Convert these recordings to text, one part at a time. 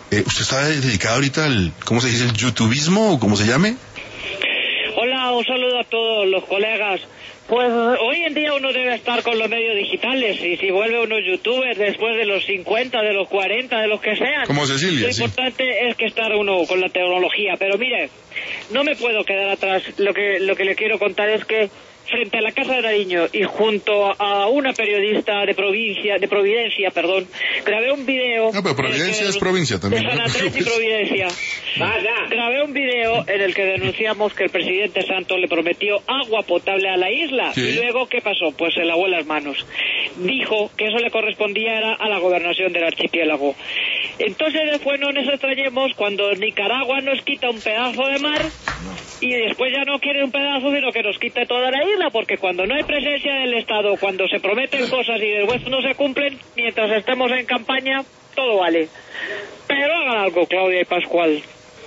¿Usted está dedicado ahorita al, ¿cómo se dice, el youtubismo o cómo se llame? Hola, un saludo a todos los colegas. Pues hoy en día uno debe estar con los medios digitales, y si vuelve uno youtuber después de los 50, de los 40, de los que sean. Como Cecilia, lo importante es que estar uno con la tecnología. Pero mire, no me puedo quedar atrás. Lo que le quiero contar es que frente a la Casa de Nariño y junto a una periodista de Providencia, grabé un video... No, pero Providencia es provincia también. De San Andrés y Providencia. Grabé un video en el que denunciamos que el presidente Santos le prometió agua potable a la isla. ¿Sí? Y luego, ¿qué pasó? Pues se lavó las manos. Dijo que eso le correspondía era a la gobernación del archipiélago. Entonces después no nos extrañemos cuando Nicaragua nos quita un pedazo de mar y después ya no quiere un pedazo, sino que nos quite toda la isla, porque cuando no hay presencia del Estado, cuando se prometen cosas y después no se cumplen, mientras estemos en campaña, todo vale. Pero hagan algo, Claudia y Pascual.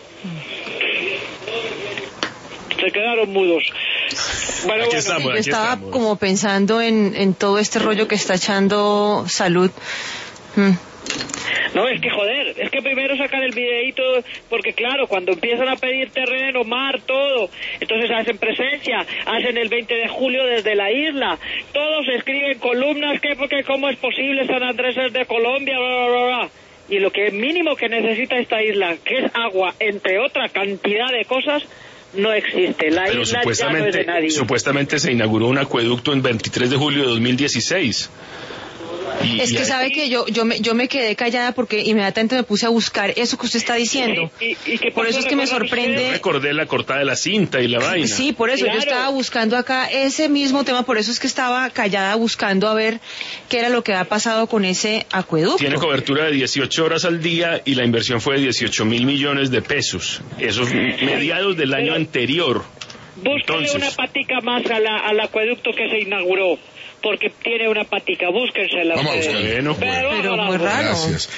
Se quedaron mudos. Bueno, Aquí estamos, yo estaba como pensando en todo este rollo que está echando Salud. No, es que joder, es que primero sacar el videíto, porque claro, cuando empiezan a pedir terreno, mar, todo, entonces hacen presencia, hacen el 20 de julio desde la isla, todos escriben columnas que porque cómo es posible, San Andrés es de Colombia, bla, bla, bla. Y lo que mínimo que necesita esta isla, que es agua, entre otra cantidad de cosas, no existe. La Pero isla ya no es de nadie. Supuestamente se inauguró un acueducto el 23 de julio de 2016. Es que sabe que yo me quedé callada porque inmediatamente me puse a buscar eso que usted está diciendo. Y que por eso es que me sorprende. Yo recordé la cortada de la cinta y la vaina. Sí, por eso claro. Yo estaba buscando acá ese mismo tema, por eso es que estaba callada buscando a ver qué era lo que ha pasado con ese acueducto. Tiene cobertura de 18 horas al día y la inversión fue de 18.000 millones de pesos. Esos mediados del año anterior. Búsquenle una patica más al acueducto que se inauguró, porque tiene una patica, búsquensela. Vamos a buscarla. Bueno, pero muy raro. Gracias.